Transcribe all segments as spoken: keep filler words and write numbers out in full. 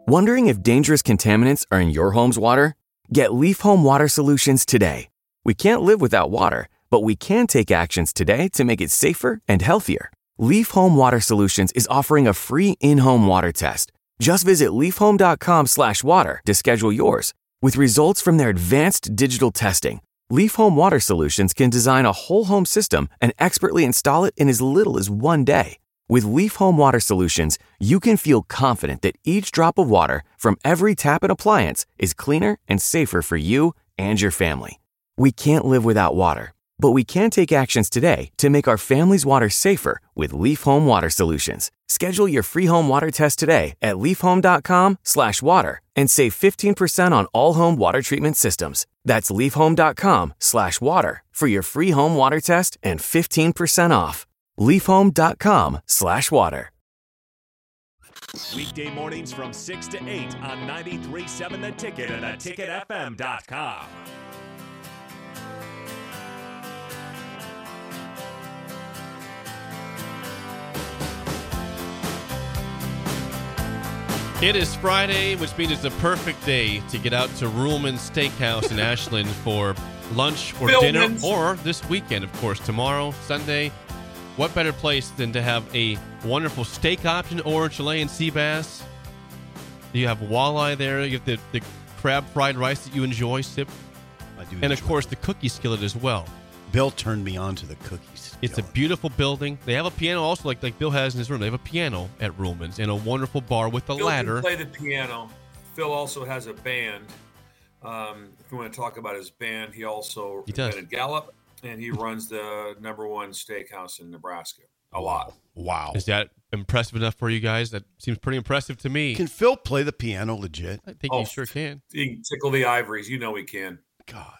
Wondering if dangerous contaminants are in your home's water? Get Leaf Home Water Solutions today. We can't live without water, but we can take actions today to make it safer and healthier. Leaf Home Water Solutions is offering a free in-home water test. Just visit leafhome.com slash water to schedule yours. With results from their advanced digital testing, Leaf Home Water Solutions can design a whole home system and expertly install it in as little as one day. With Leaf Home Water Solutions, you can feel confident that each drop of water from every tap and appliance is cleaner and safer for you and your family. We can't live without water, but we can take actions today to make our family's water safer with Leaf Home Water Solutions. Schedule your free home water test today at leafhome.com slash water and save fifteen percent on all home water treatment systems. That's leafhome.com slash water for your free home water test and fifteen percent off. leafhome.com slash water. Weekday mornings from six to eight on ninety-three point seven The Ticket and the ticket f m dot com. It is Friday, which means it's a perfect day to get out to Ruhlman's Steakhouse in Ashland for lunch or Philman's. dinner, or this weekend, of course, tomorrow, Sunday. What better place than to have a wonderful steak option or Chilean sea bass? You have walleye there. You have the, the crab fried rice that you enjoy, Sip. I do. And, of enjoy course, it. the cookie skillet as well. Bill turned me on to the cookies. It's a beautiful building. They have a piano also, like like Bill has in his room. They have a piano at Ruhlman's and a wonderful bar with a Phil ladder. can play the piano. Phil also has a band. Um, if you want to talk about his band, he also He does. invented Gallup, and he runs the number one steakhouse in Nebraska. A lot. Wow. Is that impressive enough for you guys? That seems pretty impressive to me. Can Phil play the piano legit? I think Oh, he sure can. He can tickle the ivories. You know he can. God.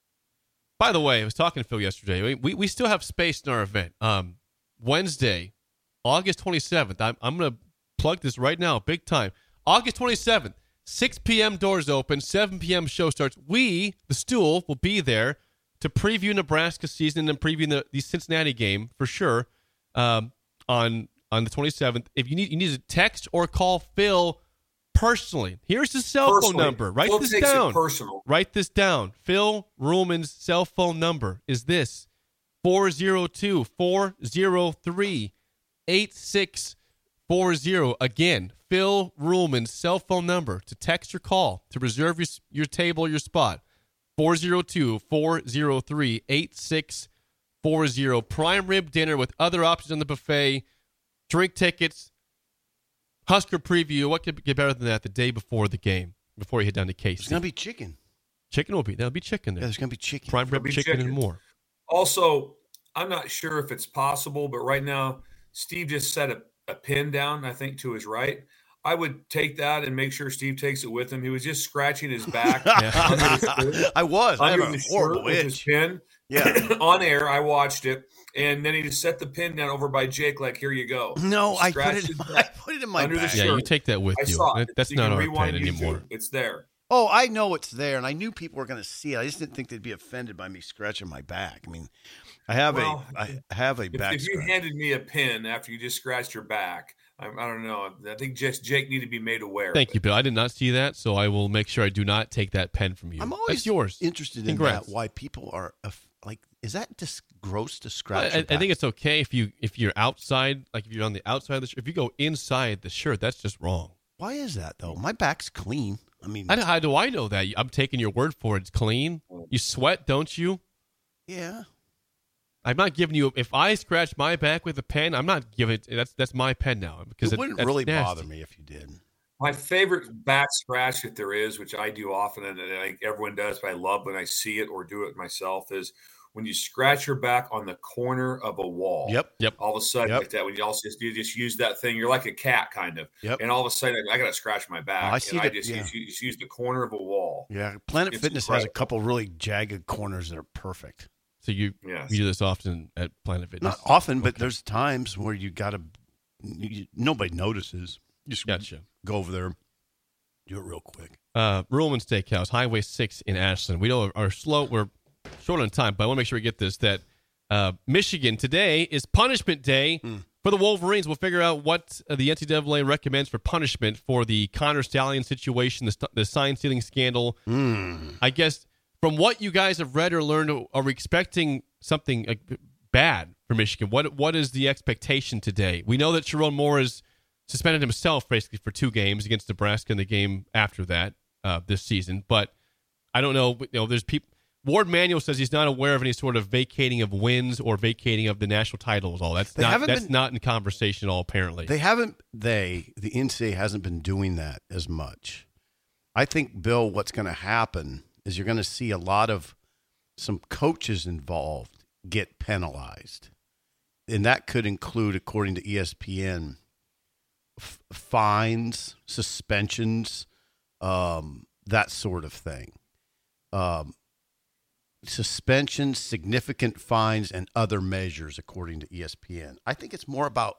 By the way, I was talking to Phil yesterday. We we, we still have space in our event. Um, Wednesday, August twenty-seventh. I'm, I'm going to plug this right now, big time. August twenty-seventh, six p.m. doors open, seven p.m. show starts. We, the Stool, will be there to preview Nebraska season and preview the, the Cincinnati game for sure um, on on the twenty-seventh. If you need you need to text or call Phil personally. Here's his cell Personally. phone number. Write Phil this takes it down. personal. Write this down. Phil Ruhlman's cell phone number is this: four oh two, four oh three, eight six four oh. Again, Phil Ruhlman's cell phone number to text or call to reserve your, your table or your spot. four oh two, four oh three, eight six four oh. Prime rib dinner with other options on the buffet. Drink tickets. Husker preview. What could get better than that the day before the game, before you head down to K C? There's going to be chicken. Chicken will be. There'll be chicken there. Yeah, there's going to be chicken. Prime rib be chicken, chicken. and more. Also, I'm not sure if it's possible, but right now, Steve just set a, a pin down, I think, to his right. I would take that and make sure Steve takes it with him. He was just scratching his back under the shirt. I was. I Under have the a shirt horrible with his itch. pin. Yeah. On air, I watched it. And then he just set the pin down over by Jake, like, here you go. No, I put, Scratched it, his I back put it in my under the bag. shirt. Yeah, you take that with I you. saw it. That- That's You not can our rewind pen YouTube. anymore. It's there. Oh, I know it's there, and I knew people were going to see it. I just didn't think they'd be offended by me scratching my back. I mean, I have Well, a I have a If, back if you scratch. handed me a pin after you just scratched your back, I, I don't know. I think just Jake needed to be made aware. Thank of you, it. Bill. I did not see that, so I will make sure I do not take that pen from you. I'm always That's yours. interested in Congrats. that. Why people are aff- like, is that just gross to I, scratch? I, your I think back? it's okay if you if you're outside, like if you're on the outside of the shirt. If you go inside the shirt, that's just wrong. Why is that though? My back's clean. I mean, I, how do I know that? I'm taking your word for it. It's clean. You sweat, don't you? yeah. I'm not giving you. If I scratch my back with a pen, I'm not giving it. That's that's my pen now because It wouldn't that's really nasty. bother me if you did. My favorite back scratch that there is, which I do often, and I think everyone does, but I love when I see it or do it myself, is when you scratch your back on the corner of a wall. Yep. Yep. All of a sudden, Yep. like that, when you also just you just use that thing, you're like a cat, kind of. Yep. And all of a sudden, I, I got to scratch my back. Oh, I see and I that, just yeah. use, use use the corner of a wall. Yeah. Planet It's Fitness has a incredible. couple really jagged corners that are perfect. So you Yes. you do this often at Planet Fitness? Not often, but Okay. there's times where you got to. Nobody notices. Just Gotcha. go over there, do it real quick. Uh, Ruhlman Steakhouse, Highway six in Ashland. We know our slow. We're short on time, but I want to make sure we get this. That uh, Michigan today is punishment day Mm. For the Wolverines, we'll figure out what uh, the N C double A recommends for punishment for the Connor Stallion situation, the, st- the sign-stealing scandal. Mm. I guess from what you guys have read or learned, are we expecting something uh, bad for Michigan? What What is the expectation today? We know that Sharon Moore has suspended himself basically for two games against Nebraska and the game after that uh, this season. But I don't know. You know, there's people. Ward Manuel says he's not aware of any sort of vacating of wins or vacating of the national titles. All that's They not haven't that's been- not in conversation at all. Apparently, They haven't, they, the N C double A hasn't been doing that as much. I think, Bill, what's going to happen is you're going to see a lot of some coaches involved get penalized. And that could include, according to E S P N, f- fines, suspensions, um, that sort of thing. Um, suspensions, significant fines, and other measures, according to E S P N. I think it's more about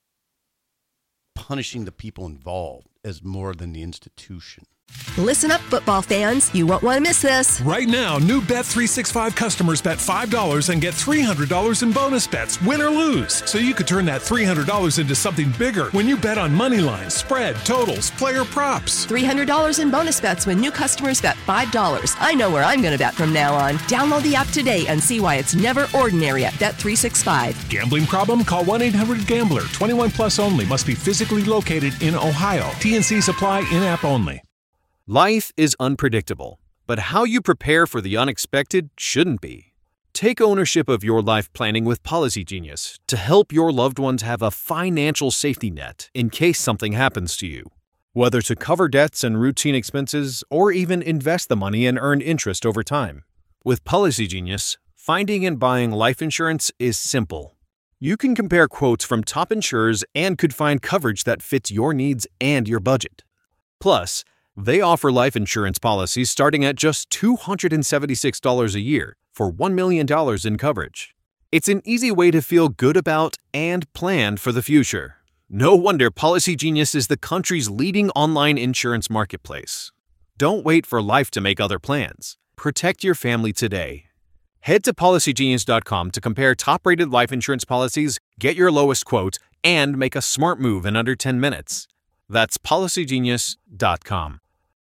punishing the people involved as more than the institution. Listen up, football fans. You won't want to miss this. Right now, new Bet three sixty-five customers bet five dollars and get three hundred dollars in bonus bets, win or lose. So you could turn that three hundred dollars into something bigger when you bet on money lines, spread, totals, player props. three hundred dollars in bonus bets when new customers bet five dollars. I know where I'm going to bet from now on. Download the app today and see why it's never ordinary at Bet three sixty-five. Gambling problem? Call one eight hundred gambler. twenty-one plus only. Must be physically located in Ohio. T N Cs apply. In-app only. Life is unpredictable, but how you prepare for the unexpected shouldn't be. Take ownership of your life planning with Policy Genius to help your loved ones have a financial safety net in case something happens to you. Whether to cover debts and routine expenses or even invest the money and earn interest over time. With Policy Genius, finding and buying life insurance is simple. You can compare quotes from top insurers and could find coverage that fits your needs and your budget. Plus, they offer life insurance policies starting at just two hundred seventy-six dollars a year for one million dollars in coverage. It's an easy way to feel good about and plan for the future. No wonder Policy Genius is the country's leading online insurance marketplace. Don't wait for life to make other plans. Protect your family today. Head to policy genius dot com to compare top-rated life insurance policies, get your lowest quote, and make a smart move in under ten minutes. That's policy genius dot com.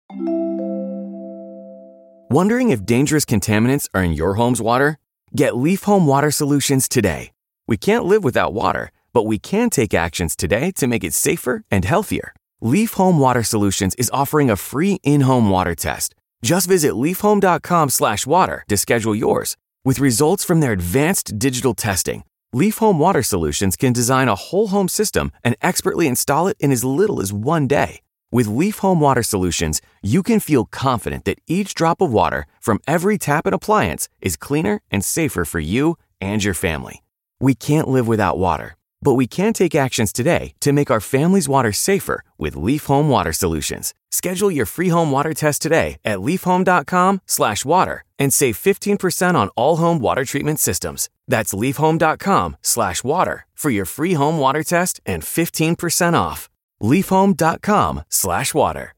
Wondering if dangerous contaminants are in your home's water? Get Leaf Home Water Solutions today. We can't live without water, but we can take actions today to make it safer and healthier. Leaf Home Water Solutions is offering a free in-home water test. Just visit leaf home dot com slash water to schedule yours. With results from their advanced digital testing, Leaf Home Water Solutions can design a whole home system and expertly install it in as little as one day. With Leaf Home Water Solutions, you can feel confident that each drop of water from every tap and appliance is cleaner and safer for you and your family. We can't live without water, but we can take actions today to make our family's water safer with Leaf Home Water Solutions. Schedule your free home water test today at leaf home dot com slash water and save fifteen percent on all home water treatment systems. That's leaf home dot com slash water for your free home water test and fifteen percent off. leaf home dot com slash water.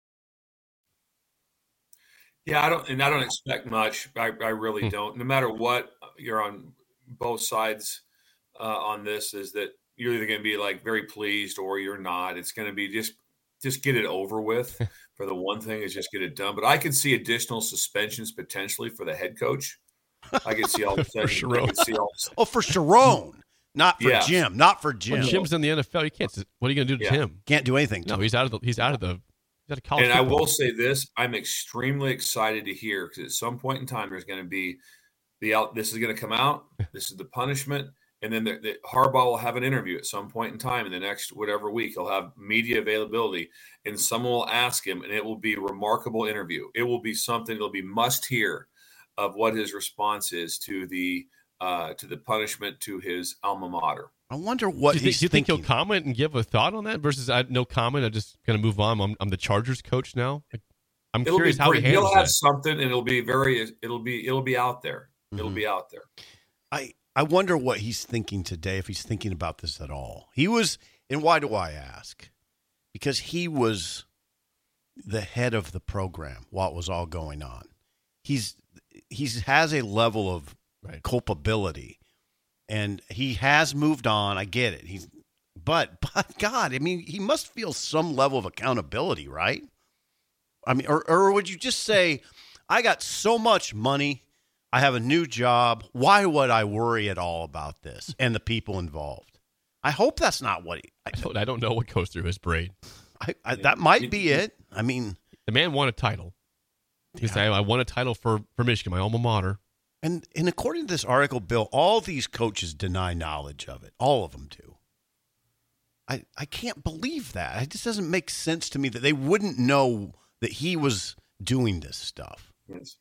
Yeah, I don't, and I don't expect much. I, I really don't. No matter what, you're on both sides uh, on this. Is that you're either going to be like very pleased or you're not. It's going to be just, just get it over with. For the one thing is just get it done. But I could see additional suspensions potentially for the head coach. I could see all the For Sharon. I could see all. Oh, for Sharon, not for Yeah. Jim, not for Jim. When Jim's in the N F L, you can't. What are you going to do to Yeah. him? Can't do anything. To No, him. he's out of the. He's out of the. He's out of college. And I football. will say this: I'm extremely excited to hear because at some point in time there's going to be the out. This is going to come out. This is the punishment, and then the, the Harbaugh will have an interview at some point in time in the next whatever week. He'll have media availability, and someone will ask him, and it will be a remarkable interview. It will be something. It'll be must hear of what his response is to the uh, to the punishment to his alma mater. I wonder what Do you, think, he's do you think thinking. he'll comment and give a thought on that versus I, no comment? I'm just going to move on. I'm, I'm the Chargers coach now. Like, I'm It'll curious be how he pretty- handles he'll have that. something, and it'll be very. It'll be. It'll be out there. It'll Mhm. be out there. I, I wonder what he's thinking today, if he's thinking about this at all. He was, and why do I ask? Because he was the head of the program while it was all going on. He's he has a level of Right. culpability, and he has moved on. I get it. He's but but God, I mean, he must feel some level of accountability, right? I mean, or or would you just say, I got so much money, I have a new job, why would I worry at all about this and the people involved? I hope that's not what he. I, I, don't, I don't know what goes through his brain. I, I, that might be it. I mean, the man won a title. He said, I won a title for, for Michigan, my alma mater. And and according to this article, Bill, all these coaches deny knowledge of it. All of them do. I I can't believe that. It just doesn't make sense to me that they wouldn't know that he was doing this stuff. Yes.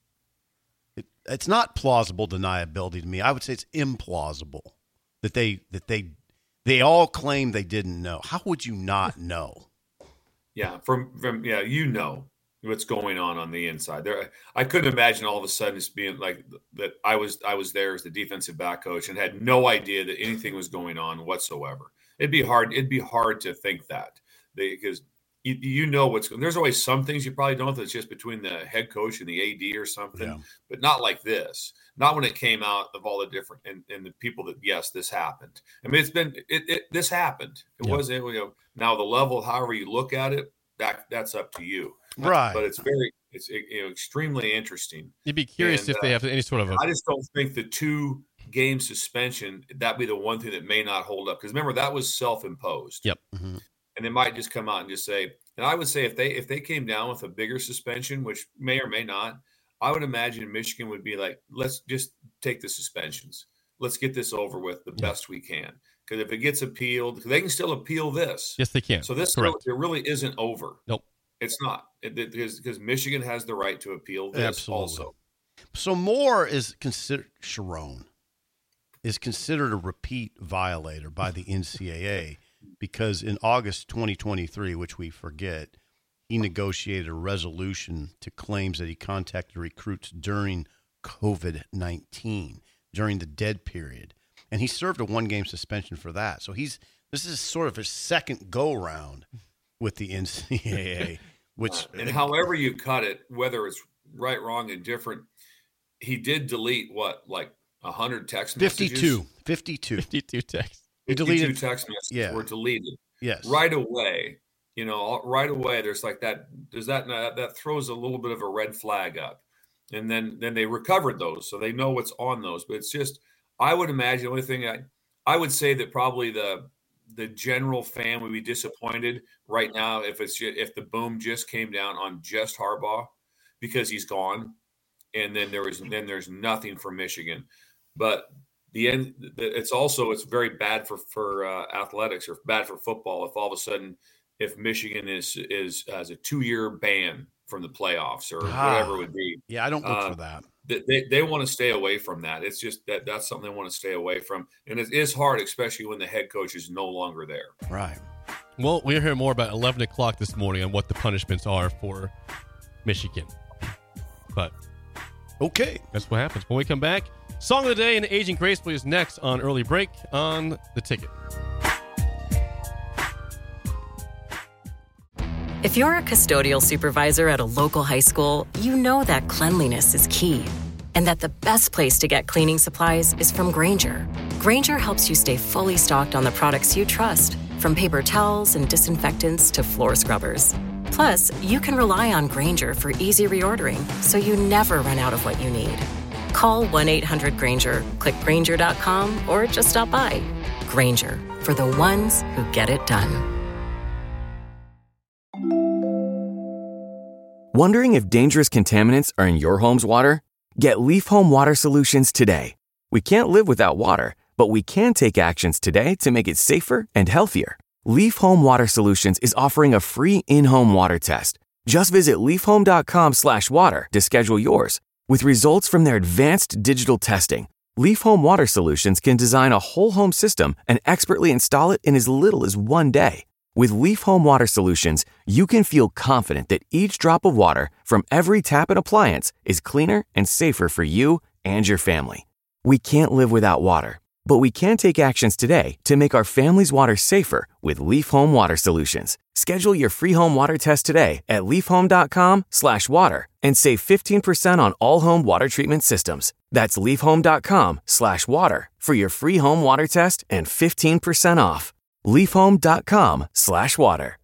It, it's not plausible deniability to me. I would say it's implausible that they that they they all claim they didn't know. How would you not know? Yeah, from from yeah, you know what's going on on the inside. There, I couldn't imagine all of a sudden it's being like that. I was I was there as the defensive back coach and had no idea that anything was going on whatsoever. It'd be hard. It'd be hard to think that because you, you know what's. There's always some things you probably don't. That's just between the head coach and the A D or something. Yeah. But not like this. Not when it came out of all the different and, and the people that yes, this happened. I mean, it's been it. it this happened. It Yeah. wasn't. You know, now the level, however you look at it, that that's up to you. Right. But it's very, it's you know, extremely interesting. You'd be curious And, if they uh, have any sort of a. I just don't think the two game suspension, that'd be the one thing that may not hold up. Because remember, that was self-imposed. Yep. Mm-hmm. And they might just come out and just say, and I would say if they if they came down with a bigger suspension, which may or may not, I would imagine Michigan would be like, let's just take the suspensions. Let's get this over with the Yeah. best we can. Because if it gets appealed, they can still appeal this. Yes, they can. So this Correct. it really isn't over. Nope. It's not. It, it, because, because Michigan has the right to appeal this Absolutely. also. So Moore is considered Sharon is considered a repeat violator by the N C double A because in August twenty twenty-three, which we forget, he negotiated a resolution to claims that he contacted recruits during COVID nineteen, during the dead period. And he served a one-game suspension for that. So he's this is sort of his second go-round with the N C double A. Which and however you cut it, whether it's right, wrong, and different, he did delete what, like one hundred text messages? fifty-two. fifty-two. fifty-two texts. He deleted fifty-two text messages yeah. were deleted. Yes. Right away. You know, right away, there's like that, does that, that throws a little bit of a red flag up. And then, then they recovered those, so they know what's on those. But it's just, I would imagine the only thing I, I would say that probably the, the general fan would be disappointed right now if it's if the boom just came down on just Harbaugh because he's gone, and then there was then there's nothing for Michigan. But the end, it's also it's very bad for for uh, athletics or bad for football if all of a sudden if Michigan is is has a two year ban from the playoffs or Ah, whatever it would be. Yeah, I don't look Uh, for that. They, they, they want to stay away from that. It's just that that's something they want to stay away from. And it is hard, especially when the head coach is no longer there. Right. Well, we'll hear more about eleven o'clock this morning on what the punishments are for Michigan. But Okay. that's what happens. When we come back, Song of the Day and Aging Gracefully is next on Early Break on The Ticket. If you're a custodial supervisor at a local high school, you know that cleanliness is key and that the best place to get cleaning supplies is from Grainger. Grainger helps you stay fully stocked on the products you trust, from paper towels and disinfectants to floor scrubbers. Plus, you can rely on Grainger for easy reordering, so you never run out of what you need. Call one eight hundred Grainger, click Grainger dot com, or just stop by. Grainger, for the ones who get it done. Wondering if dangerous contaminants are in your home's water? Get Leaf Home Water Solutions today. We can't live without water, but we can take actions today to make it safer and healthier. Leaf Home Water Solutions is offering a free in-home water test. Just visit leafhome.com slash water to schedule yours. With results from their advanced digital testing, Leaf Home Water Solutions can design a whole home system and expertly install it in as little as one day. With Leaf Home Water Solutions, you can feel confident that each drop of water from every tap and appliance is cleaner and safer for you and your family. We can't live without water, but we can take actions today to make our family's water safer with Leaf Home Water Solutions. Schedule your free home water test today at leafhome.com slash water and save fifteen percent on all home water treatment systems. That's leafhome.com slash water for your free home water test and fifteen percent off. leafhome.com slash water.